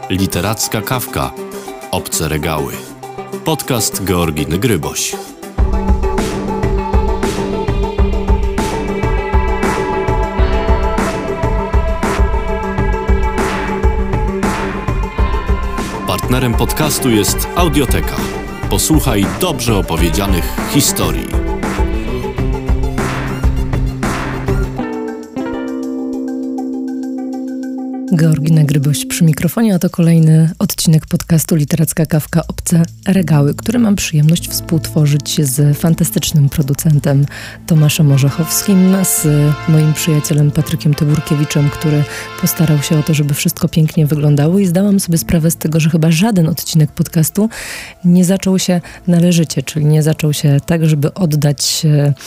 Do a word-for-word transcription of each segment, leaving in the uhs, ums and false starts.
Literacka kawka. Obce regały. Podcast Georginy Gryboś. Partnerem podcastu jest Audioteka. Posłuchaj dobrze opowiedzianych historii. Georgina Gryboś przy mikrofonie, a to kolejny odcinek podcastu Literacka Kawka Obce Regały, który mam przyjemność współtworzyć z fantastycznym producentem Tomaszem Orzechowskim, z moim przyjacielem Patrykiem Tyburkiewiczem, który postarał się o to, żeby wszystko pięknie wyglądało, i zdałam sobie sprawę z tego, że chyba żaden odcinek podcastu nie zaczął się należycie, czyli nie zaczął się tak, żeby oddać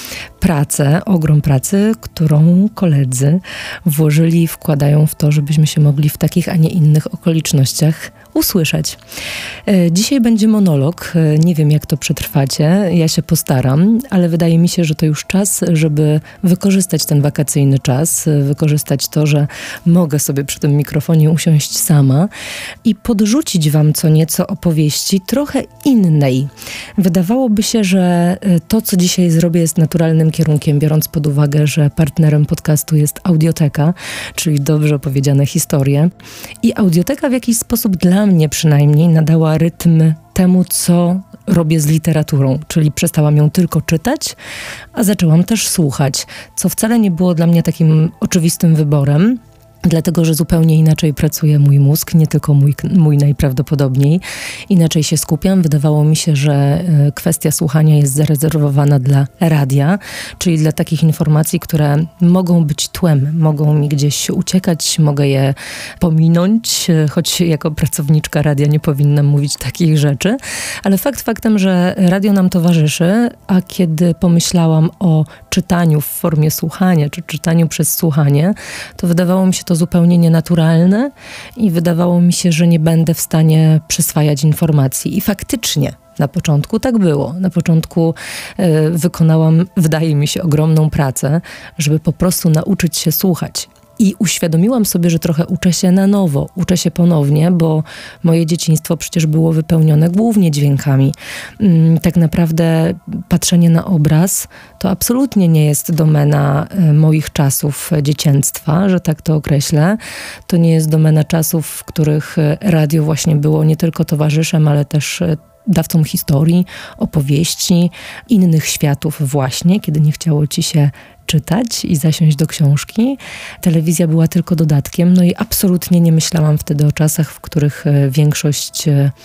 pracę, ogrom pracy, którą koledzy włożyli, wkładają w to, żebyśmy się mogli w takich, a nie innych okolicznościach usłyszeć. Dzisiaj będzie monolog. Nie wiem, jak to przetrwacie. Ja się postaram, ale wydaje mi się, że to już czas, żeby wykorzystać ten wakacyjny czas, wykorzystać to, że mogę sobie przy tym mikrofonie usiąść sama i podrzucić wam co nieco opowieści trochę innej. Wydawałoby się, że to, co dzisiaj zrobię, jest naturalnym kierunkiem, biorąc pod uwagę, że partnerem podcastu jest Audioteka, czyli dobrze opowiedziane historie. I Audioteka w jakiś sposób dla mnie przynajmniej nadała rytm temu, co robię z literaturą, czyli przestałam ją tylko czytać, a zaczęłam też słuchać, co wcale nie było dla mnie takim oczywistym wyborem, dlatego że zupełnie inaczej pracuje mój mózg, nie tylko mój, mój najprawdopodobniej. Inaczej się skupiam. Wydawało mi się, że kwestia słuchania jest zarezerwowana dla radia, czyli dla takich informacji, które mogą być tłem, mogą mi gdzieś uciekać, mogę je pominąć, choć jako pracowniczka radia nie powinnam mówić takich rzeczy. Ale fakt faktem, że radio nam towarzyszy, a kiedy pomyślałam o czytaniu w formie słuchania, czy czytaniu przez słuchanie, to wydawało mi się to zupełnie nienaturalne i wydawało mi się, że nie będę w stanie przyswajać informacji. I faktycznie na początku tak było. Na początku y, wykonałam, wydaje mi się, ogromną pracę, żeby po prostu nauczyć się słuchać. I uświadomiłam sobie, że trochę uczę się na nowo, uczę się ponownie, bo moje dzieciństwo przecież było wypełnione głównie dźwiękami. Tak naprawdę patrzenie na obraz to absolutnie nie jest domena moich czasów dziecięctwa, że tak to określę. To nie jest domena czasów, w których radio właśnie było nie tylko towarzyszem, ale też dawcą historii, opowieści, innych światów właśnie, kiedy nie chciało ci się czytać i zasiąść do książki. Telewizja była tylko dodatkiem, no i absolutnie nie myślałam wtedy o czasach, w których większość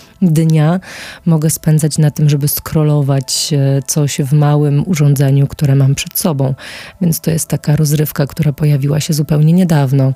dnia mogę spędzać na tym, żeby scrollować coś w małym urządzeniu, które mam przed sobą. Więc to jest taka rozrywka, która pojawiła się zupełnie niedawno.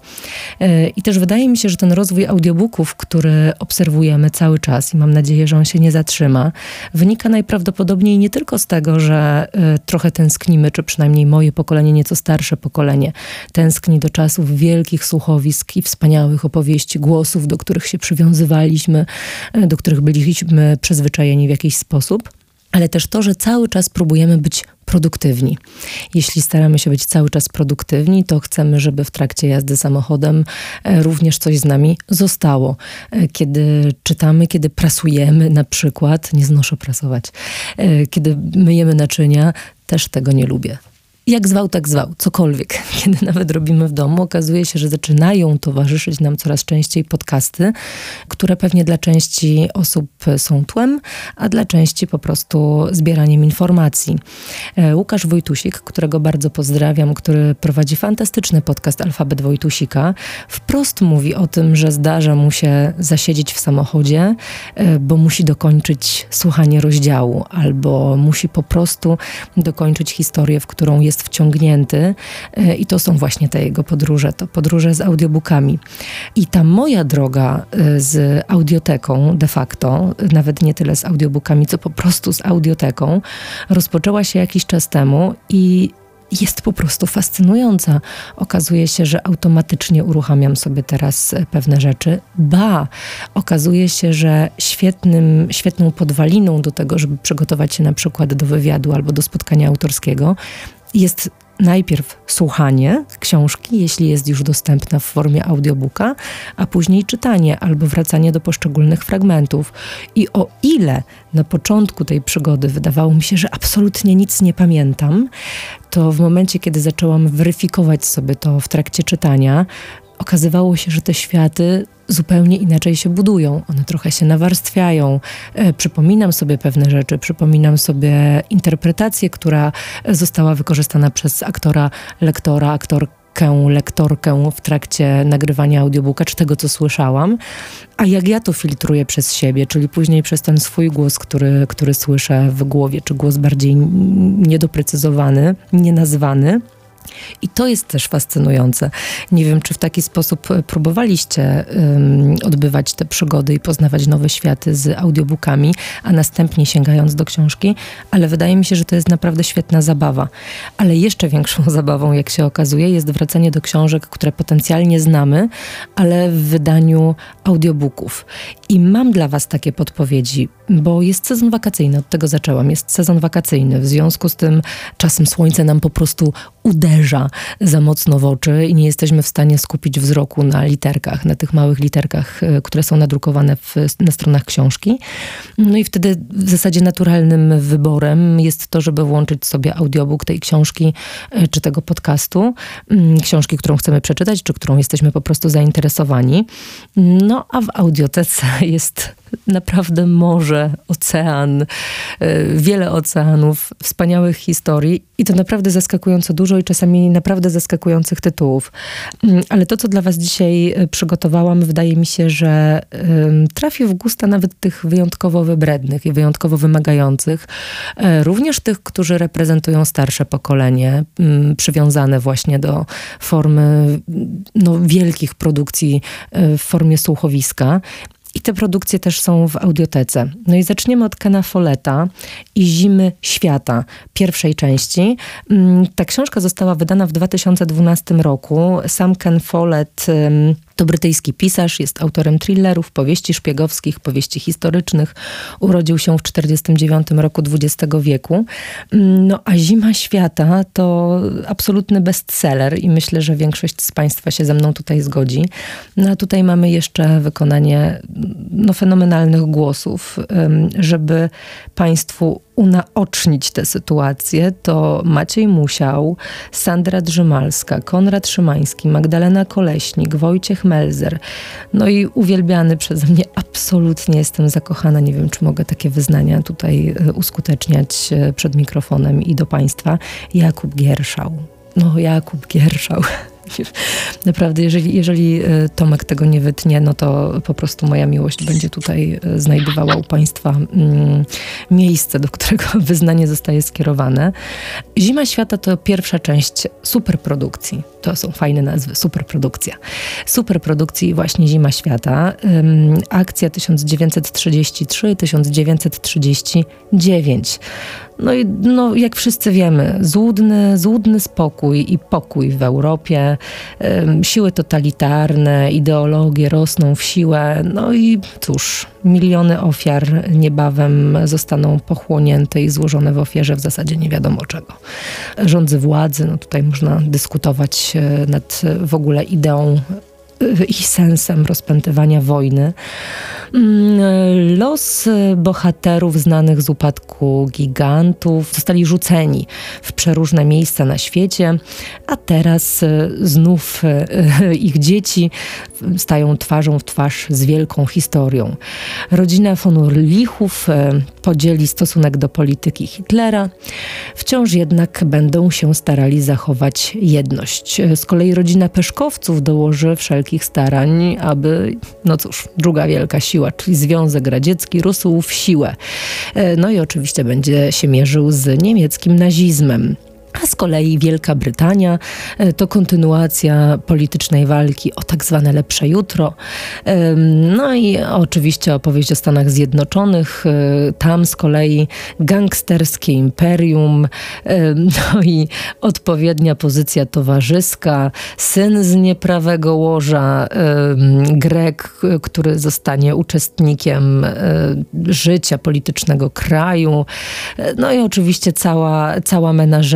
I też wydaje mi się, że ten rozwój audiobooków, który obserwujemy cały czas i mam nadzieję, że on się nie zatrzyma, wynika najprawdopodobniej nie tylko z tego, że trochę tęsknimy, czy przynajmniej moje pokolenie, nieco starsze pokolenie tęskni do czasów wielkich słuchowisk i wspaniałych opowieści, głosów, do których się przywiązywaliśmy, do których byliśmy przyzwyczajeni w jakiś sposób, ale też to, że cały czas próbujemy być produktywni. Jeśli staramy się być cały czas produktywni, to chcemy, żeby w trakcie jazdy samochodem również coś z nami zostało. Kiedy czytamy, kiedy prasujemy na przykład, nie znoszę prasować, kiedy myjemy naczynia, też tego nie lubię. Jak zwał, tak zwał, cokolwiek. Kiedy nawet robimy w domu, okazuje się, że zaczynają towarzyszyć nam coraz częściej podcasty, które pewnie dla części osób są tłem, a dla części po prostu zbieraniem informacji. Łukasz Wojtusik, którego bardzo pozdrawiam, który prowadzi fantastyczny podcast Alfabet Wojtusika, wprost mówi o tym, że zdarza mu się zasiedzieć w samochodzie, bo musi dokończyć słuchanie rozdziału, albo musi po prostu dokończyć historię, w którą jest wciągnięty, i to są właśnie te jego podróże, to podróże z audiobookami. I ta moja droga z audioteką de facto, nawet nie tyle z audiobookami, co po prostu z audioteką, rozpoczęła się jakiś czas temu i jest po prostu fascynująca. Okazuje się, że automatycznie uruchamiam sobie teraz pewne rzeczy. Ba, okazuje się, że świetnym, świetną podwaliną do tego, żeby przygotować się na przykład do wywiadu albo do spotkania autorskiego, jest najpierw słuchanie książki, jeśli jest już dostępna w formie audiobooka, a później czytanie albo wracanie do poszczególnych fragmentów. I o ile na początku tej przygody wydawało mi się, że absolutnie nic nie pamiętam, to w momencie, kiedy zaczęłam weryfikować sobie to w trakcie czytania, okazywało się, że te światy zupełnie inaczej się budują. One trochę się nawarstwiają. E, przypominam sobie pewne rzeczy, przypominam sobie interpretację, która została wykorzystana przez aktora, lektora, aktorkę, lektorkę w trakcie nagrywania audiobooka, czy tego, co słyszałam. A jak ja to filtruję przez siebie, czyli później przez ten swój głos, który, który słyszę w głowie, czy głos bardziej niedoprecyzowany, nienazwany. I to jest też fascynujące. Nie wiem, czy w taki sposób próbowaliście um, odbywać te przygody i poznawać nowe światy z audiobookami, a następnie sięgając do książki, ale wydaje mi się, że to jest naprawdę świetna zabawa. Ale jeszcze większą zabawą, jak się okazuje, jest wracanie do książek, które potencjalnie znamy, ale w wydaniu audiobooków. I mam dla was takie podpowiedzi, bo jest sezon wakacyjny, od tego zaczęłam. Jest sezon wakacyjny, w związku z tym czasem słońce nam po prostu uderza za mocno w oczy i nie jesteśmy w stanie skupić wzroku na literkach, na tych małych literkach, które są nadrukowane w, na stronach książki. No i wtedy w zasadzie naturalnym wyborem jest to, żeby włączyć sobie audiobook tej książki czy tego podcastu, książki, którą chcemy przeczytać, czy którą jesteśmy po prostu zainteresowani. No a w audiotece jest naprawdę morze, ocean, wiele oceanów, wspaniałych historii i to naprawdę zaskakująco dużo i czasami naprawdę zaskakujących tytułów. Ale to, co dla was dzisiaj przygotowałam, wydaje mi się, że trafi w gusta nawet tych wyjątkowo wybrednych i wyjątkowo wymagających. Również tych, którzy reprezentują starsze pokolenie, przywiązane właśnie do formy no, wielkich produkcji w formie słuchowiska. I te produkcje też są w audiotece. No i zaczniemy od Kena Folletta i Zimy Świata, pierwszej części. Ta książka została wydana w dwa tysiące dwunastym roku. Sam Ken Follett to brytyjski pisarz, jest autorem thrillerów, powieści szpiegowskich, powieści historycznych. Urodził się w czterdziestym dziewiątym roku dwudziestego wieku. No a Zima Świata to absolutny bestseller i myślę, że większość z państwa się ze mną tutaj zgodzi. No a tutaj mamy jeszcze wykonanie no, fenomenalnych głosów, żeby państwu unaocznić tę sytuację, to Maciej Musiał, Sandra Drzymalska, Konrad Szymański, Magdalena Koleśnik, Wojciech Melzer. No i uwielbiany przeze mnie, absolutnie jestem zakochana. Nie wiem, czy mogę takie wyznania tutaj uskuteczniać przed mikrofonem i do państwa. Jakub Gierszał. No, Jakub Gierszał. Naprawdę, jeżeli, jeżeli Tomek tego nie wytnie, no to po prostu moja miłość będzie tutaj znajdowała u państwa mm, miejsce, do którego wyznanie zostaje skierowane. Zima Świata to pierwsza część superprodukcji. To są fajne nazwy, superprodukcja. Superprodukcji właśnie Zima Świata. Ym, akcja tysiąc dziewięćset trzydziesty trzeci do tysiąc dziewięćset trzydziestego dziewiątego. No i no, jak wszyscy wiemy, złudny, złudny spokój i pokój w Europie, ym, siły totalitarne, ideologie rosną w siłę, no i cóż, miliony ofiar niebawem zostaną pochłonięte i złożone w ofierze w zasadzie nie wiadomo czego. Rządzy władzy, no tutaj można dyskutować nad w ogóle ideą i sensem rozpętywania wojny. Los bohaterów znanych z upadku gigantów zostali rzuceni w przeróżne miejsca na świecie, a teraz znów ich dzieci stają twarzą w twarz z wielką historią. Rodzina von Urlichów podzieli stosunek do polityki Hitlera, wciąż jednak będą się starali zachować jedność. Z kolei rodzina Peszkowców dołoży wszelkich starań, aby, no cóż, druga wielka siła, czyli Związek Radziecki, rósł w siłę. No i oczywiście będzie się mierzył z niemieckim nazizmem. A z kolei Wielka Brytania to kontynuacja politycznej walki o tak zwane lepsze jutro. No i oczywiście opowieść o Stanach Zjednoczonych. Tam z kolei gangsterskie imperium, no i odpowiednia pozycja towarzyska, syn z nieprawego łoża, Grek, który zostanie uczestnikiem życia politycznego kraju. No i oczywiście cała, cała menażeria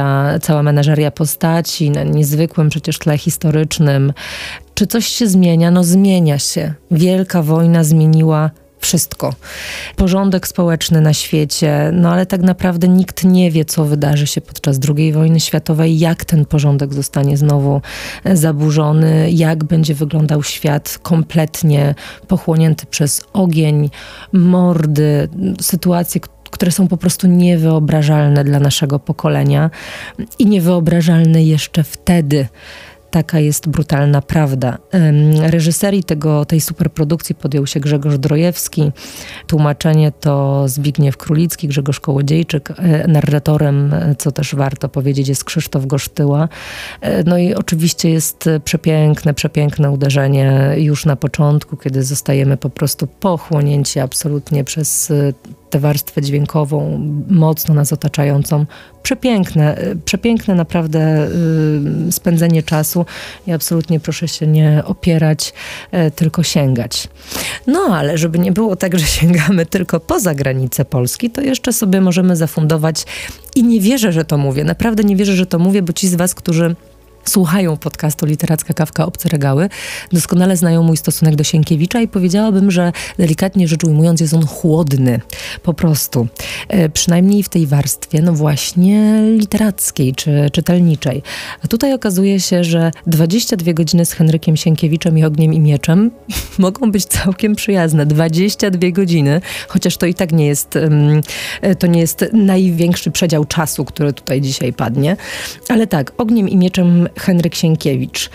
cała, cała menażeria postaci na niezwykłym przecież tle historycznym. Czy coś się zmienia? No zmienia się. Wielka wojna zmieniła wszystko. Porządek społeczny na świecie, no ale tak naprawdę nikt nie wie, co wydarzy się podczas drugiej wojny światowej, jak ten porządek zostanie znowu zaburzony, jak będzie wyglądał świat kompletnie pochłonięty przez ogień, mordy, sytuacje, które są po prostu niewyobrażalne dla naszego pokolenia i niewyobrażalne jeszcze wtedy. Taka jest brutalna prawda. Reżyserii tego, tej superprodukcji podjął się Grzegorz Drojewski. Tłumaczenie to Zbigniew Królicki, Grzegorz Kołodziejczyk. Narratorem, co też warto powiedzieć, jest Krzysztof Gosztyła. No i oczywiście jest przepiękne, przepiękne uderzenie już na początku, kiedy zostajemy po prostu pochłonięci absolutnie przez tę warstwę dźwiękową, mocno nas otaczającą. Przepiękne, przepiękne naprawdę y, spędzenie czasu i absolutnie proszę się nie opierać, y, tylko sięgać. No ale żeby nie było tak, że sięgamy tylko poza granice Polski, to jeszcze sobie możemy zafundować i nie wierzę, że to mówię, naprawdę nie wierzę, że to mówię, bo ci z was, którzy słuchają podcastu Literacka Kawka Obce Regały, doskonale znają mój stosunek do Sienkiewicza i powiedziałabym, że delikatnie rzecz ujmując jest on chłodny. Po prostu. E, przynajmniej w tej warstwie, no właśnie literackiej czy czytelniczej. A tutaj okazuje się, że dwadzieścia dwie godziny z Henrykiem Sienkiewiczem i Ogniem i Mieczem mogą być całkiem przyjazne. dwadzieścia dwie godziny, chociaż to i tak nie jest, um, to nie jest największy przedział czasu, który tutaj dzisiaj padnie. Ale tak, Ogniem i Mieczem Henryk Sienkiewicz.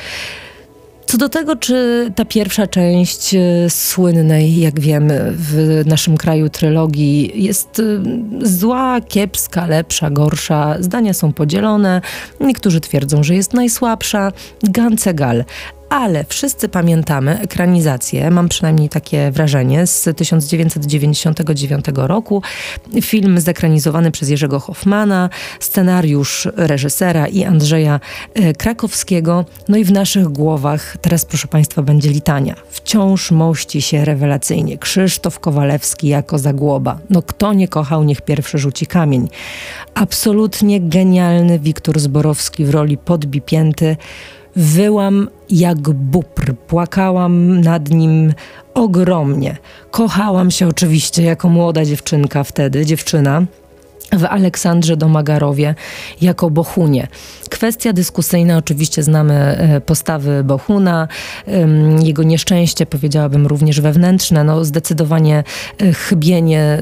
Co do tego, czy ta pierwsza część słynnej, jak wiemy, w naszym kraju trylogii jest zła, kiepska, lepsza, gorsza, zdania są podzielone. Niektórzy twierdzą, że jest najsłabsza. Ganz egal. Ale wszyscy pamiętamy ekranizację, mam przynajmniej takie wrażenie, z tysiąc dziewięćset dziewięćdziesiątego dziewiątego roku. Film zekranizowany przez Jerzego Hoffmana, scenariusz reżysera i Andrzeja Krakowskiego. No i w naszych głowach, teraz proszę Państwa, będzie litania. Wciąż mości się rewelacyjnie Krzysztof Kowalewski jako Zagłoba. No kto nie kochał, niech pierwszy rzuci kamień. Absolutnie genialny Wiktor Zborowski w roli podbipięty. Wyłam jak bóbr, płakałam nad nim ogromnie. Kochałam się oczywiście jako młoda dziewczynka wtedy, dziewczyna, w Aleksandrze Domagarowie jako Bohunie. Kwestia dyskusyjna, oczywiście znamy postawy Bohuna, jego nieszczęście, powiedziałabym również wewnętrzne, no zdecydowanie chybienie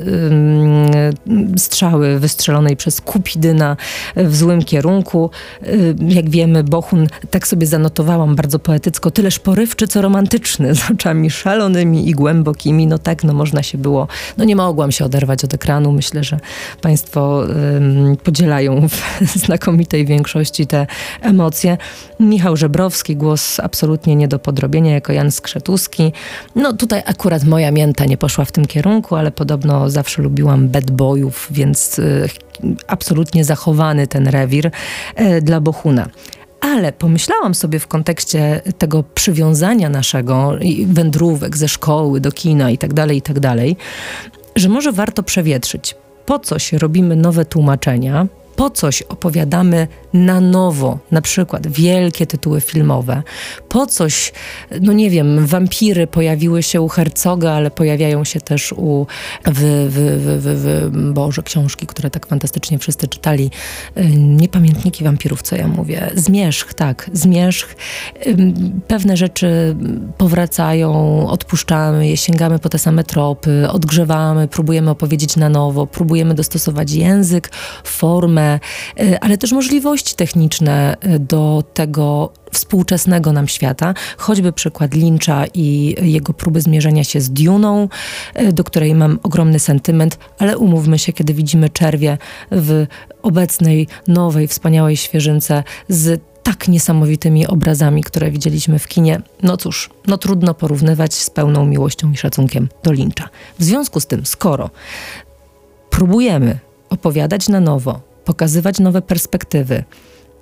strzały wystrzelonej przez Kupidyna w złym kierunku. Jak wiemy, Bohun, tak sobie zanotowałam bardzo poetycko, tyleż porywczy, co romantyczny, z oczami szalonymi i głębokimi. No tak, no można się było, no nie mogłam się oderwać od ekranu. Myślę, że Państwo podzielają w znakomitej większości te emocje. Michał Żebrowski, głos absolutnie nie do podrobienia jako Jan Skrzetuski. No tutaj akurat moja mięta nie poszła w tym kierunku, ale podobno zawsze lubiłam bad boyów, więc y, absolutnie zachowany ten rewir y, dla Bohuna. Ale pomyślałam sobie w kontekście tego przywiązania naszego, wędrówek ze szkoły do kina i tak dalej, i tak dalej, że może warto przewietrzyć. Po coś robimy nowe tłumaczenia, po coś opowiadamy na nowo, na przykład wielkie tytuły filmowe, po coś, no nie wiem, wampiry pojawiły się u Herzoga, ale pojawiają się też u, w, w, w, w, w Boże, książki, które tak fantastycznie wszyscy czytali, nie pamiętniki wampirów, co ja mówię, Zmierzch, tak, Zmierzch, pewne rzeczy powracają, odpuszczamy je, sięgamy po te same tropy, odgrzewamy, próbujemy opowiedzieć na nowo, próbujemy dostosować język, formę, ale też możliwości techniczne do tego współczesnego nam świata. Choćby przykład Lyncha i jego próby zmierzenia się z Duną, do której mam ogromny sentyment, ale umówmy się, kiedy widzimy Czerwię w obecnej, nowej, wspaniałej świeżynce z tak niesamowitymi obrazami, które widzieliśmy w kinie. No cóż, no trudno porównywać z pełną miłością i szacunkiem do Lyncha. W związku z tym, skoro próbujemy opowiadać na nowo, pokazywać nowe perspektywy,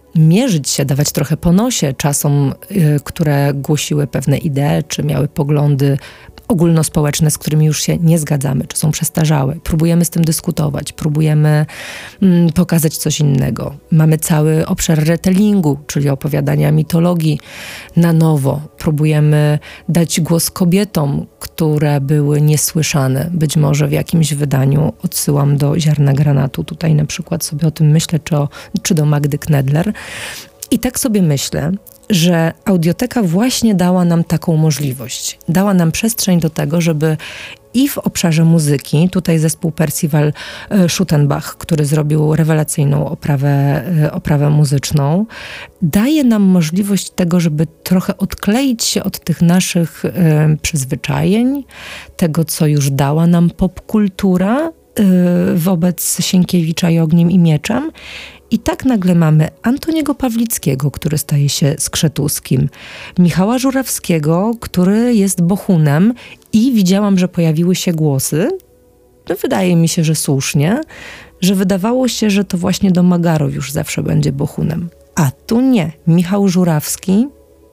mierzyć się, dawać trochę po nosie czasom, y, które głosiły pewne idee, czy miały poglądy ogólnospołeczne, z którymi już się nie zgadzamy, czy są przestarzałe. Próbujemy z tym dyskutować, próbujemy mm, pokazać coś innego. Mamy cały obszar retellingu, czyli opowiadania mitologii na nowo. Próbujemy dać głos kobietom, które były niesłyszane. Być może w jakimś wydaniu odsyłam do Ziarna Granatu. Tutaj na przykład sobie o tym myślę, czy, o, czy do Magdy Knedler. I tak sobie myślę, że audioteka właśnie dała nam taką możliwość. Dała nam przestrzeń do tego, żeby i w obszarze muzyki, tutaj zespół Percival Schuttenbach, który zrobił rewelacyjną oprawę, oprawę muzyczną, daje nam możliwość tego, żeby trochę odkleić się od tych naszych y, przyzwyczajeń, tego, co już dała nam popkultura y, wobec Sienkiewicza i Ogniem i Mieczem. I tak nagle mamy Antoniego Pawlickiego, który staje się Skrzetuskim, Michała Żurawskiego, który jest Bohunem i widziałam, że pojawiły się głosy, no wydaje mi się, że słusznie, że wydawało się, że to właśnie Domagaro już zawsze będzie Bohunem. A tu nie. Michał Żurawski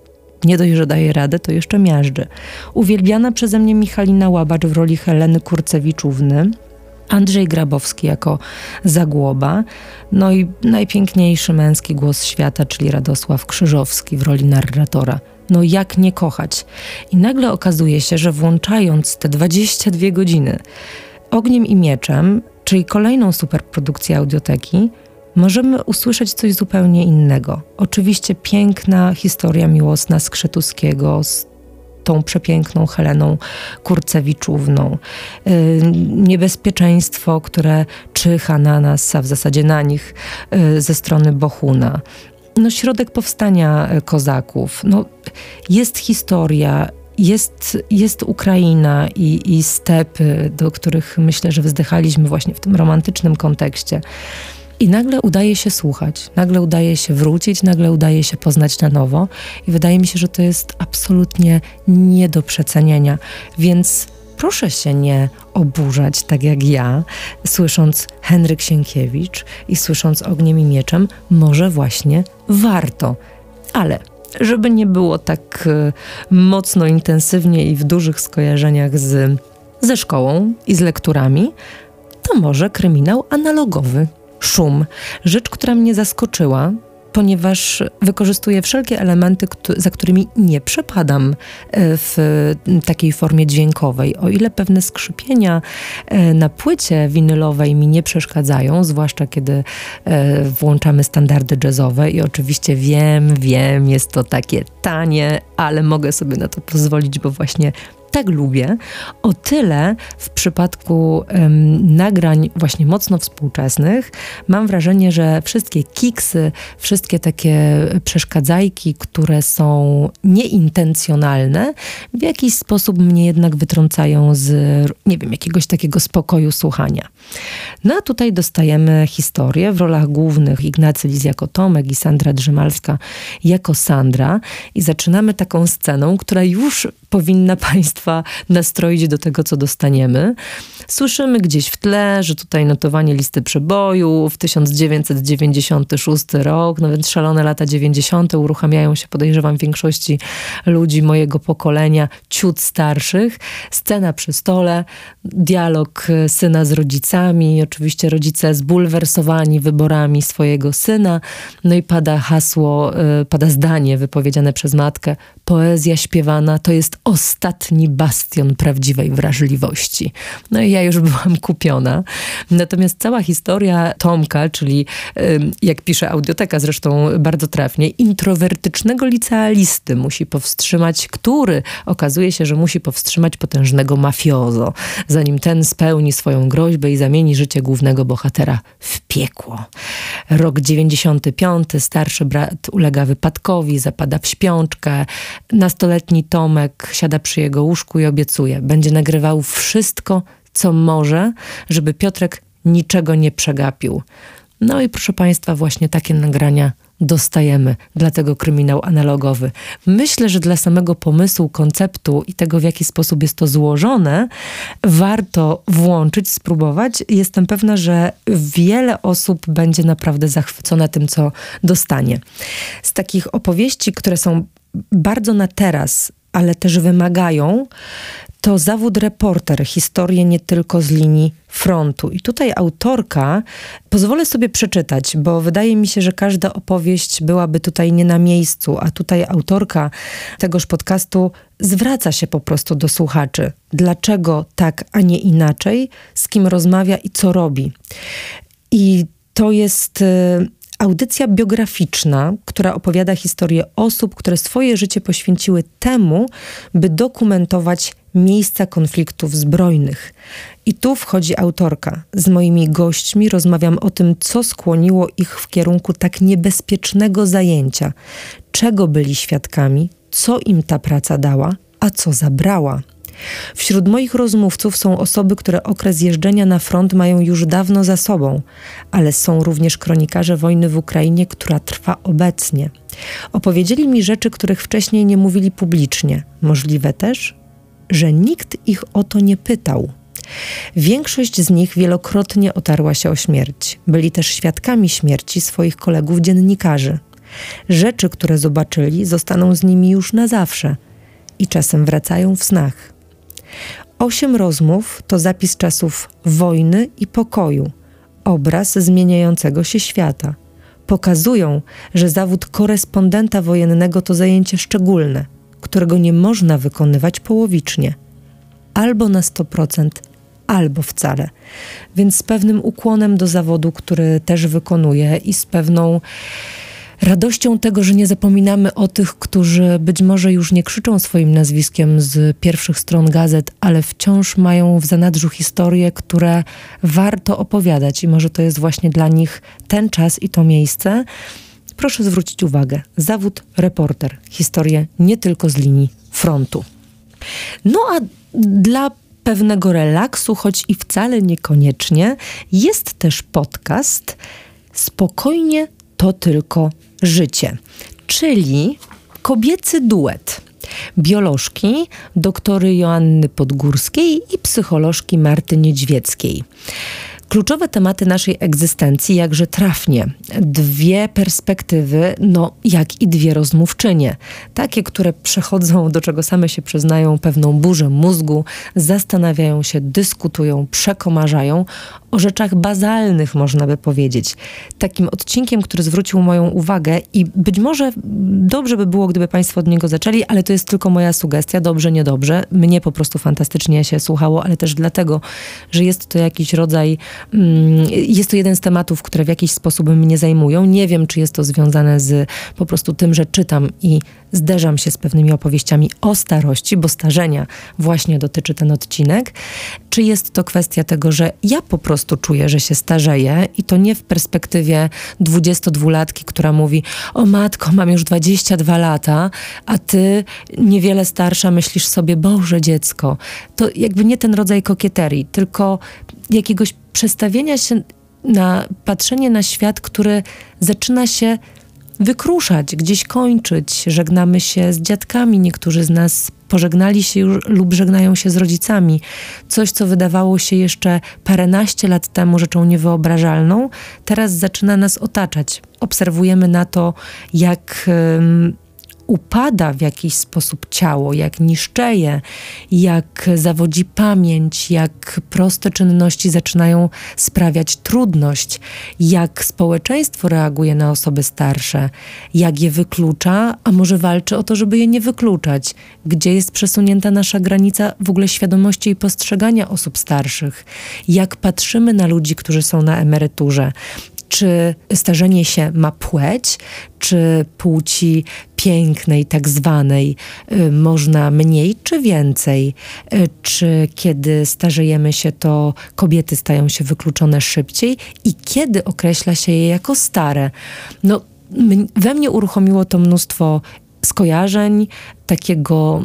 nie dość, że daje radę, to jeszcze miażdży. Uwielbiana przeze mnie Michalina Łabacz w roli Heleny Kurcewiczówny, Andrzej Grabowski jako Zagłoba, no i najpiękniejszy męski głos świata, czyli Radosław Krzyżowski w roli narratora. No jak nie kochać? I nagle okazuje się, że włączając te dwadzieścia dwie godziny Ogniem i Mieczem, czyli kolejną superprodukcję audioteki, możemy usłyszeć coś zupełnie innego. Oczywiście piękna historia miłosna Skrzetuskiego z tą przepiękną Heleną Kurcewiczówną. Yy, niebezpieczeństwo, które czyha na nas, a w zasadzie na nich yy, ze strony Bohuna. No, środek powstania kozaków. No, jest historia, jest, jest Ukraina i, i stepy, do których myślę, że wzdychaliśmy właśnie w tym romantycznym kontekście. I nagle udaje się słuchać, nagle udaje się wrócić, nagle udaje się poznać na nowo i wydaje mi się, że to jest absolutnie nie do przecenienia, więc proszę się nie oburzać tak jak ja, słysząc Henryk Sienkiewicz i słysząc Ogniem i Mieczem, może właśnie warto, ale żeby nie było tak mocno, intensywnie i w dużych skojarzeniach z, ze szkołą i z lekturami, to może kryminał analogowy. Szum. Rzecz, która mnie zaskoczyła, ponieważ wykorzystuję wszelkie elementy, za którymi nie przepadam w takiej formie dźwiękowej. O ile pewne skrzypienia na płycie winylowej mi nie przeszkadzają, zwłaszcza kiedy włączamy standardy jazzowe i oczywiście wiem, wiem, jest to takie tanie, ale mogę sobie na to pozwolić, bo właśnie tak lubię, o tyle w przypadku um, nagrań właśnie mocno współczesnych mam wrażenie, że wszystkie kiksy, wszystkie takie przeszkadzajki, które są nieintencjonalne, w jakiś sposób mnie jednak wytrącają z, nie wiem, jakiegoś takiego spokoju słuchania. No a tutaj dostajemy historię w rolach głównych Ignacy Lis jako Tomek i Sandra Drzymalska jako Sandra i zaczynamy taką sceną, która już powinna Państwa nastroić do tego, co dostaniemy. Słyszymy gdzieś w tle, że tutaj notowanie listy przebojów, tysiąc dziewięćset dziewięćdziesiąty szósty rok, no więc szalone lata dziewięćdziesiąte uruchamiają się, podejrzewam, większości ludzi mojego pokolenia, ciut starszych. Scena przy stole, dialog syna z rodzicami, oczywiście rodzice zbulwersowani wyborami swojego syna, no i pada hasło, pada zdanie wypowiedziane przez matkę: poezja śpiewana to jest ostatni bastion prawdziwej wrażliwości. No i ja już byłam kupiona. Natomiast cała historia Tomka, czyli jak pisze audioteka zresztą bardzo trafnie, introwertycznego licealisty musi powstrzymać, który okazuje się, że musi powstrzymać potężnego mafiozo, zanim ten spełni swoją groźbę i zamieni życie głównego bohatera w piekło. Rok dziewięćdziesiąty piąty, starszy brat ulega wypadkowi, zapada w śpiączkę. Nastoletni Tomek siada przy jego łóżku i obiecuje, będzie nagrywał wszystko, co może, żeby Piotrek niczego nie przegapił. No i proszę Państwa, właśnie takie nagrania dostajemy dla tego kryminał analogowy. Myślę, że dla samego pomysłu, konceptu i tego, w jaki sposób jest to złożone, warto włączyć, spróbować. Jestem pewna, że wiele osób będzie naprawdę zachwycone tym, co dostanie. Z takich opowieści, które są bardzo na teraz, ale też wymagają, to zawód reporter, historie nie tylko z linii frontu. I tutaj autorka, pozwolę sobie przeczytać, bo wydaje mi się, że każda opowieść byłaby tutaj nie na miejscu, a tutaj autorka tegoż podcastu zwraca się po prostu do słuchaczy. Dlaczego tak, a nie inaczej, z kim rozmawia i co robi. I to jest audycja biograficzna, która opowiada historię osób, które swoje życie poświęciły temu, by dokumentować miejsca konfliktów zbrojnych. I tu wchodzi autorka. Z moimi gośćmi rozmawiam o tym, co skłoniło ich w kierunku tak niebezpiecznego zajęcia, czego byli świadkami, co im ta praca dała, a co zabrała. Wśród moich rozmówców są osoby, które okres jeżdżenia na front mają już dawno za sobą, ale są również kronikarze wojny w Ukrainie, która trwa obecnie. Opowiedzieli mi rzeczy, których wcześniej nie mówili publicznie. Możliwe też, że nikt ich o to nie pytał. Większość z nich wielokrotnie otarła się o śmierć. Byli też świadkami śmierci swoich kolegów dziennikarzy. Rzeczy, które zobaczyli, zostaną z nimi już na zawsze i czasem wracają w snach. Osiem rozmów to zapis czasów wojny i pokoju, obraz zmieniającego się świata. Pokazują, że zawód korespondenta wojennego to zajęcie szczególne, którego nie można wykonywać połowicznie. Albo na sto procent, albo wcale. Więc z pewnym ukłonem do zawodu, który też wykonuję i z pewną radością tego, że nie zapominamy o tych, którzy być może już nie krzyczą swoim nazwiskiem z pierwszych stron gazet, ale wciąż mają w zanadrzu historie, które warto opowiadać i może to jest właśnie dla nich ten czas i to miejsce. Proszę zwrócić uwagę. Zawód reporter. Historie nie tylko z linii frontu. No a dla pewnego relaksu, choć i wcale niekoniecznie, jest też podcast Spokojnie to tylko życie, czyli kobiecy duet biolożki doktory Joanny Podgórskiej i psycholożki Marty Niedźwieckiej. Kluczowe tematy naszej egzystencji, jakże trafnie. Dwie perspektywy, no jak i dwie rozmówczynie. Takie, które przechodzą, do czego same się przyznają, pewną burzę mózgu, zastanawiają się, dyskutują, przekomarzają o rzeczach bazalnych, można by powiedzieć. Takim odcinkiem, który zwrócił moją uwagę i być może dobrze by było, gdyby Państwo od niego zaczęli, ale to jest tylko moja sugestia, dobrze, niedobrze. Mnie po prostu fantastycznie się słuchało, ale też dlatego, że jest to jakiś rodzaj Jest to jeden z tematów, które w jakiś sposób mnie zajmują. Nie wiem, czy jest to związane z po prostu tym, że czytam i zderzam się z pewnymi opowieściami o starości, bo starzenia właśnie dotyczy ten odcinek. Czy jest to kwestia tego, że ja po prostu czuję, że się starzeję i to nie w perspektywie dwudziestodwulatki, która mówi: o matko, mam już dwadzieścia dwa lata, a ty niewiele starsza myślisz sobie: Boże dziecko. To jakby nie ten rodzaj kokieterii, tylko jakiegoś przestawienia się na patrzenie na świat, który zaczyna się wykruszać, gdzieś kończyć. Żegnamy się z dziadkami, niektórzy z nas pożegnali się już lub żegnają się z rodzicami. Coś, co wydawało się jeszcze paręnaście lat temu rzeczą niewyobrażalną, teraz zaczyna nas otaczać. Obserwujemy na to, jak um, upada w jakiś sposób ciało, jak niszczeje, jak zawodzi pamięć, jak proste czynności zaczynają sprawiać trudność, jak społeczeństwo reaguje na osoby starsze, jak je wyklucza, a może walczy o to, żeby je nie wykluczać, gdzie jest przesunięta nasza granica w ogóle świadomości i postrzegania osób starszych, jak patrzymy na ludzi, którzy są na emeryturze. Czy starzenie się ma płeć, czy płci pięknej, tak zwanej, y, można mniej czy więcej? Y, czy kiedy starzejemy się, to kobiety stają się wykluczone szybciej i kiedy określa się je jako stare? No, m- we mnie uruchomiło to mnóstwo skojarzeń, takiego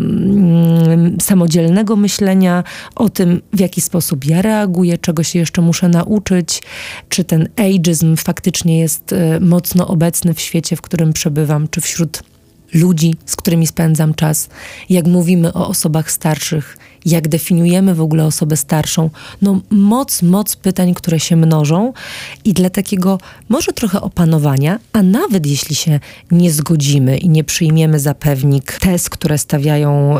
mm, samodzielnego myślenia o tym, w jaki sposób ja reaguję, czego się jeszcze muszę nauczyć, czy ten ageism faktycznie jest y, mocno obecny w świecie, w którym przebywam, czy wśród ludzi, z którymi spędzam czas. Jak mówimy o osobach starszych, jak definiujemy w ogóle osobę starszą. No moc, moc pytań, które się mnożą i dla takiego może trochę opanowania, a nawet jeśli się nie zgodzimy i nie przyjmiemy za pewnik tez, które stawiają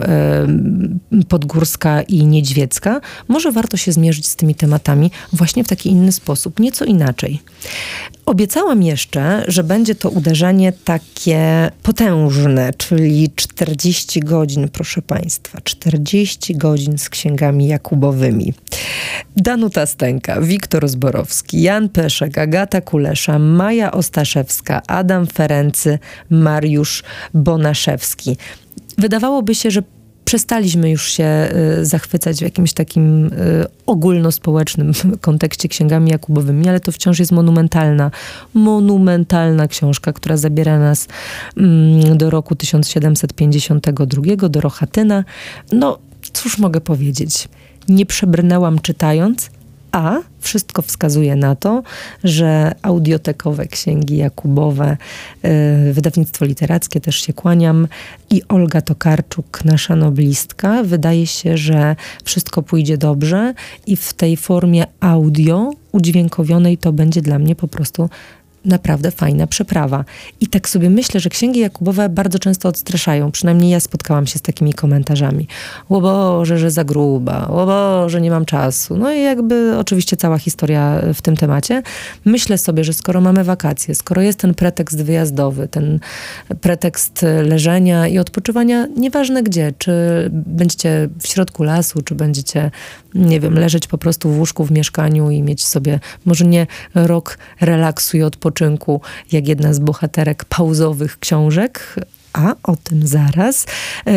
y, Podgórska i Niedźwiecka, może warto się zmierzyć z tymi tematami właśnie w taki inny sposób, nieco inaczej. Obiecałam jeszcze, że będzie to uderzenie takie potężne, czyli czterdzieści godzin, proszę Państwa, czterdzieści godzin z księgami Jakubowymi. Danuta Stęka, Wiktor Zborowski, Jan Peszek, Agata Kulesza, Maja Ostaszewska, Adam Ferency, Mariusz Bonaszewski. Wydawałoby się, że przestaliśmy już się y, zachwycać w jakimś takim y, ogólnospołecznym kontekście księgami Jakubowymi, ale to wciąż jest monumentalna, monumentalna książka, która zabiera nas mm, do roku tysiąc siedemset pięćdziesiątego drugiego, do Rochatyna. No, cóż mogę powiedzieć? Nie przebrnęłam czytając, a wszystko wskazuje na to, że audiotekowe księgi Jakubowe, yy, wydawnictwo literackie, też się kłaniam, i Olga Tokarczuk, nasza noblistka, wydaje się, że wszystko pójdzie dobrze i w tej formie audio udźwiękowionej to będzie dla mnie po prostu naprawdę fajna przeprawa. I tak sobie myślę, że księgi Jakubowe bardzo często odstraszają. Przynajmniej ja spotkałam się z takimi komentarzami. O Boże, że za gruba. O Boże, nie mam czasu. No i jakby oczywiście cała historia w tym temacie. Myślę sobie, że skoro mamy wakacje, skoro jest ten pretekst wyjazdowy, ten pretekst leżenia i odpoczywania, nieważne gdzie, czy będziecie w środku lasu, czy będziecie, nie wiem, leżeć po prostu w łóżku w mieszkaniu i mieć sobie może nie rok relaksu i odpoczynku, jak jedna z bohaterek pauzowych książek, a o tym zaraz,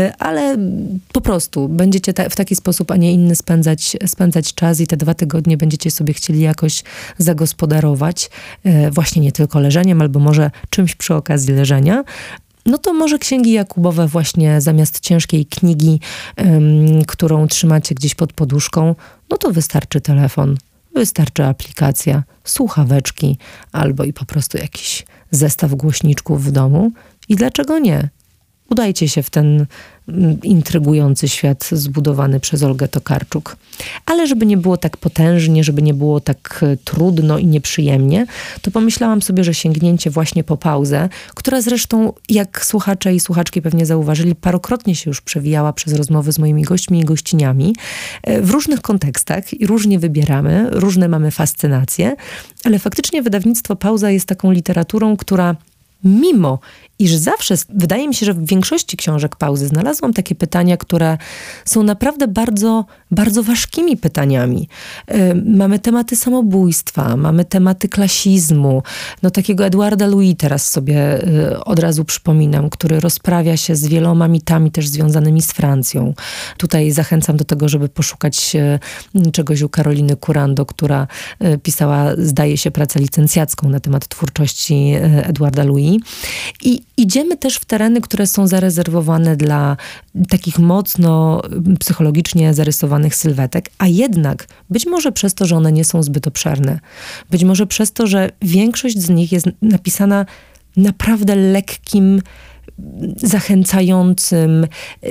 ale po prostu będziecie ta, w taki sposób, a nie inny spędzać, spędzać czas i te dwa tygodnie będziecie sobie chcieli jakoś zagospodarować, właśnie nie tylko leżeniem, albo może czymś przy okazji leżenia. No to może księgi Jakubowe właśnie zamiast ciężkiej knigi, ym, którą trzymacie gdzieś pod poduszką, no to wystarczy telefon. Wystarczy aplikacja, słuchaweczki albo i po prostu jakiś zestaw głośniczków w domu. I dlaczego nie? Udajcie się w ten intrygujący świat zbudowany przez Olgę Tokarczuk. Ale żeby nie było tak potężnie, żeby nie było tak trudno i nieprzyjemnie, to pomyślałam sobie, że sięgnięcie właśnie po pauzę, która zresztą, jak słuchacze i słuchaczki pewnie zauważyli, parokrotnie się już przewijała przez rozmowy z moimi gośćmi i gościniami w różnych kontekstach i różnie wybieramy, różne mamy fascynacje, ale faktycznie wydawnictwo Pauza jest taką literaturą, która mimo iż zawsze, wydaje mi się, że w większości książek Pauzy znalazłam takie pytania, które są naprawdę bardzo, bardzo ważkimi pytaniami. Yy, mamy tematy samobójstwa, mamy tematy klasizmu. No takiego Edwarda Louis teraz sobie yy, od razu przypominam, który rozprawia się z wieloma mitami też związanymi z Francją. Tutaj zachęcam do tego, żeby poszukać yy, czegoś u Karoliny Kurando, która yy, pisała, zdaje się, pracę licencjacką na temat twórczości yy, Edwarda Louis. I idziemy też w tereny, które są zarezerwowane dla takich mocno psychologicznie zarysowanych sylwetek, a jednak być może przez to, że one nie są zbyt obszerne, być może przez to, że większość z nich jest napisana naprawdę lekkim, zachęcającym,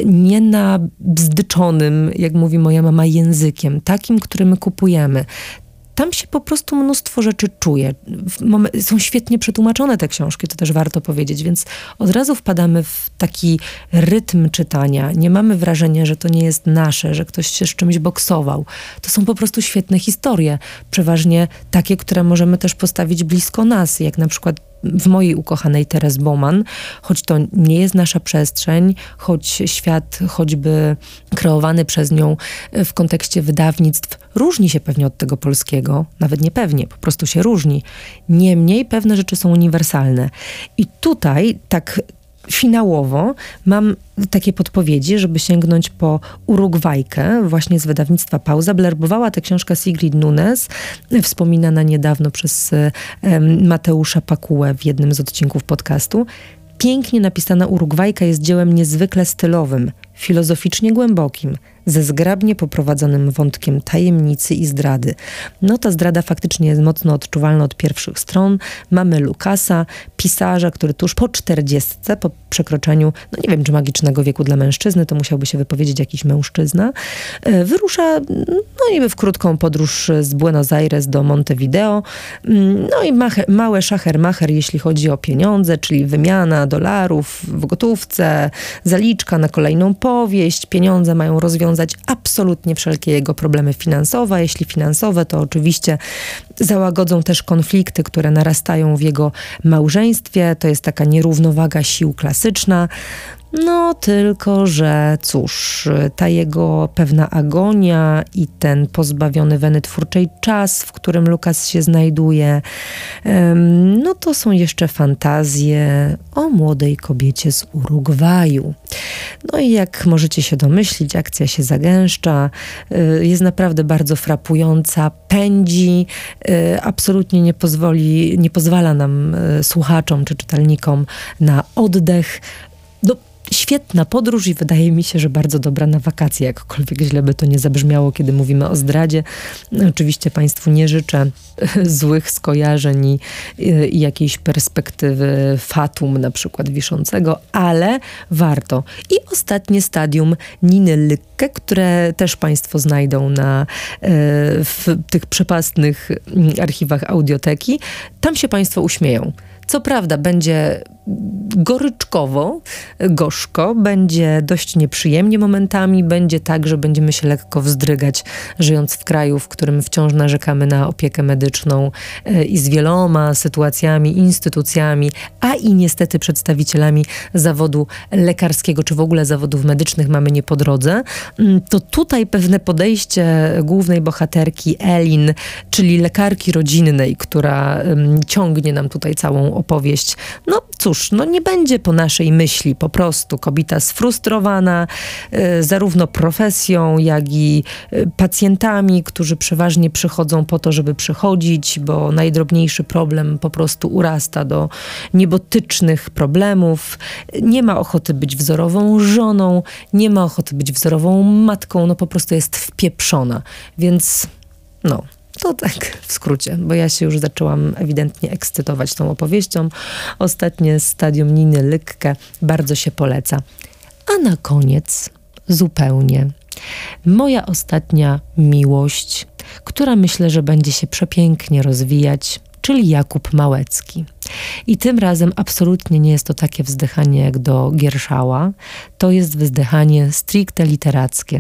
nienabzdyczonym, jak mówi moja mama, językiem, takim, który my kupujemy. Tam się po prostu mnóstwo rzeczy czuje. Są świetnie przetłumaczone te książki, to też warto powiedzieć, więc od razu wpadamy w taki rytm czytania. Nie mamy wrażenia, że to nie jest nasze, że ktoś się z czymś boksował. To są po prostu świetne historie. Przeważnie takie, które możemy też postawić blisko nas, jak na przykład w mojej ukochanej Teres Bowman, choć to nie jest nasza przestrzeń, choć świat choćby kreowany przez nią w kontekście wydawnictw różni się pewnie od tego polskiego, nawet nie pewnie, po prostu się różni. Niemniej pewne rzeczy są uniwersalne. I tutaj tak finałowo mam takie podpowiedzi, żeby sięgnąć po Urugwajkę, właśnie z wydawnictwa Pauza. Blerbowała tę książkę Sigrid Nunes, wspominana niedawno przez um, Mateusza Pakułę w jednym z odcinków podcastu. Pięknie napisana Urugwajka jest dziełem niezwykle stylowym, filozoficznie głębokim, ze zgrabnie poprowadzonym wątkiem tajemnicy i zdrady. No ta zdrada faktycznie jest mocno odczuwalna od pierwszych stron. Mamy Lukasa, pisarza, który tuż po czterdziestce, po przekroczeniu, no nie wiem, czy magicznego wieku dla mężczyzny, to musiałby się wypowiedzieć jakiś mężczyzna, wyrusza no niby w krótką podróż z Buenos Aires do Montevideo. No i mache, małe szacher-macher, jeśli chodzi o pieniądze, czyli wymiana dolarów w gotówce, zaliczka na kolejną powieść. Pieniądze mają rozwiązać absolutnie wszelkie jego problemy finansowe. Jeśli finansowe, to oczywiście załagodzą też konflikty, które narastają w jego małżeństwie. To jest taka nierównowaga sił klasyczna. No tylko, że cóż, ta jego pewna agonia i ten pozbawiony weny twórczej czas, w którym Lukas się znajduje, no to są jeszcze fantazje o młodej kobiecie z Urugwaju. No i jak możecie się domyślić, akcja się zagęszcza, jest naprawdę bardzo frapująca, pędzi, absolutnie nie pozwoli, nie pozwala nam, słuchaczom czy czytelnikom, na oddech. No, świetna podróż i wydaje mi się, że bardzo dobra na wakacje, jakkolwiek źle by to nie zabrzmiało, kiedy mówimy o zdradzie. No, oczywiście Państwu nie życzę złych skojarzeń i, i jakiejś perspektywy fatum na przykład wiszącego, ale warto. I ostatnie stadium Niny Lykke, które też Państwo znajdą na, w tych przepastnych archiwach Audioteki. Tam się Państwo uśmieją. Co prawda będzie goryczkowo, gorzko, będzie dość nieprzyjemnie momentami, będzie tak, że będziemy się lekko wzdrygać, żyjąc w kraju, w którym wciąż narzekamy na opiekę medyczną i z wieloma sytuacjami, instytucjami, a i niestety przedstawicielami zawodu lekarskiego, czy w ogóle zawodów medycznych mamy nie po drodze. To tutaj pewne podejście głównej bohaterki Elin, czyli lekarki rodzinnej, która ciągnie nam tutaj całą opowieść. No cóż, no nie będzie po naszej myśli, po prostu kobieta sfrustrowana y, zarówno profesją, jak i y, pacjentami, którzy przeważnie przychodzą po to, żeby przychodzić, bo najdrobniejszy problem po prostu urasta do niebotycznych problemów. Nie ma ochoty być wzorową żoną, nie ma ochoty być wzorową matką, no po prostu jest wpieprzona. Więc no... To tak w skrócie, bo ja się już zaczęłam ewidentnie ekscytować tą opowieścią. Ostatnie stadium Niny Lykke bardzo się poleca. A na koniec zupełnie moja ostatnia miłość, która myślę, że będzie się przepięknie rozwijać, czyli Jakub Małecki. I tym razem absolutnie nie jest to takie wzdychanie jak do Gierszała. To jest wzdychanie stricte literackie.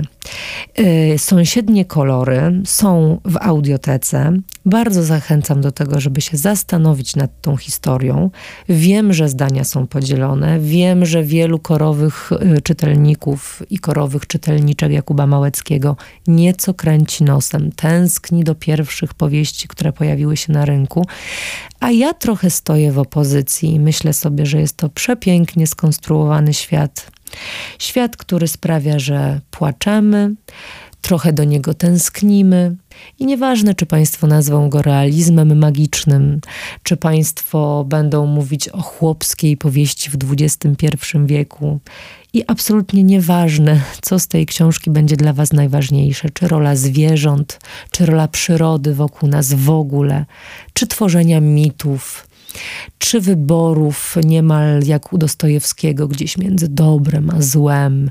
Yy, sąsiednie kolory są w audiotece. Bardzo zachęcam do tego, żeby się zastanowić nad tą historią. Wiem, że zdania są podzielone. Wiem, że wielu korowych yy, czytelników i korowych czytelniczek Jakuba Małeckiego nieco kręci nosem. Tęskni do pierwszych powieści, które pojawiły się na rynku. A ja trochę stoję w opozycji i myślę sobie, że jest to przepięknie skonstruowany świat. Świat, który sprawia, że płaczemy, trochę do niego tęsknimy i nieważne, czy Państwo nazwą go realizmem magicznym, czy Państwo będą mówić o chłopskiej powieści w dwudziestym pierwszym wieku i absolutnie nieważne, co z tej książki będzie dla Was najważniejsze, czy rola zwierząt, czy rola przyrody wokół nas w ogóle, czy tworzenia mitów, czy wyborów niemal jak u Dostojewskiego, gdzieś między dobrem a złem,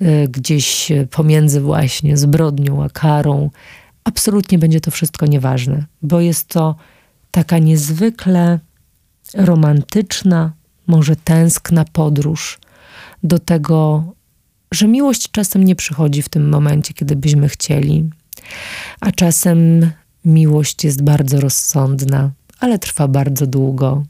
gdzieś pomiędzy właśnie zbrodnią a karą. Absolutnie będzie to wszystko nieważne, bo jest to taka niezwykle romantyczna, może tęskna podróż do tego, że miłość czasem nie przychodzi w tym momencie, kiedy byśmy chcieli, a czasem miłość jest bardzo rozsądna, ale trwa bardzo długo.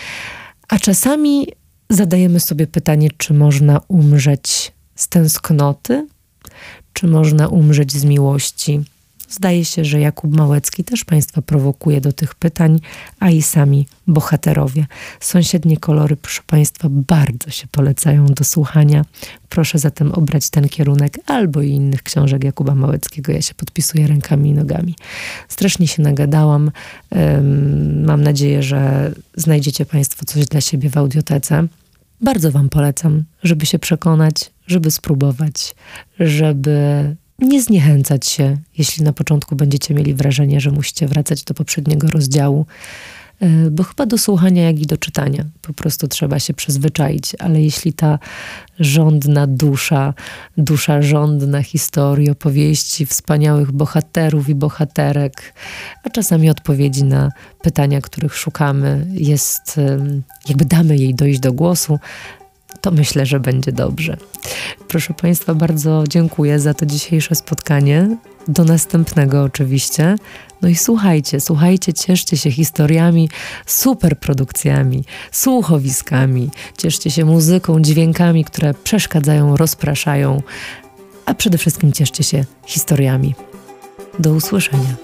A czasami zadajemy sobie pytanie, czy można umrzeć z tęsknoty, czy można umrzeć z miłości. Zdaje się, że Jakub Małecki też Państwa prowokuje do tych pytań, a i sami bohaterowie. Sąsiednie kolory, proszę Państwa, bardzo się polecają do słuchania. Proszę zatem obrać ten kierunek albo i innych książek Jakuba Małeckiego. Ja się podpisuję rękami i nogami. Strasznie się nagadałam. Um, mam nadzieję, że znajdziecie Państwo coś dla siebie w audiotece. Bardzo Wam polecam, żeby się przekonać, żeby spróbować, żeby nie zniechęcać się, jeśli na początku będziecie mieli wrażenie, że musicie wracać do poprzedniego rozdziału, bo chyba do słuchania, jak i do czytania po prostu trzeba się przyzwyczaić, ale jeśli ta żądna dusza, dusza żądna historii, opowieści wspaniałych bohaterów i bohaterek, a czasami odpowiedzi na pytania, których szukamy, jest, jakby damy jej dojść do głosu, to myślę, że będzie dobrze. Proszę Państwa, bardzo dziękuję za to dzisiejsze spotkanie. Do następnego oczywiście. No i słuchajcie, słuchajcie, cieszcie się historiami, super produkcjami, słuchowiskami. Cieszcie się muzyką, dźwiękami, które przeszkadzają, rozpraszają, a przede wszystkim cieszcie się historiami. Do usłyszenia.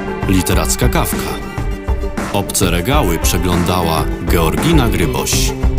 Literacka kawka. Obce regały przeglądała Georgina Gryboś.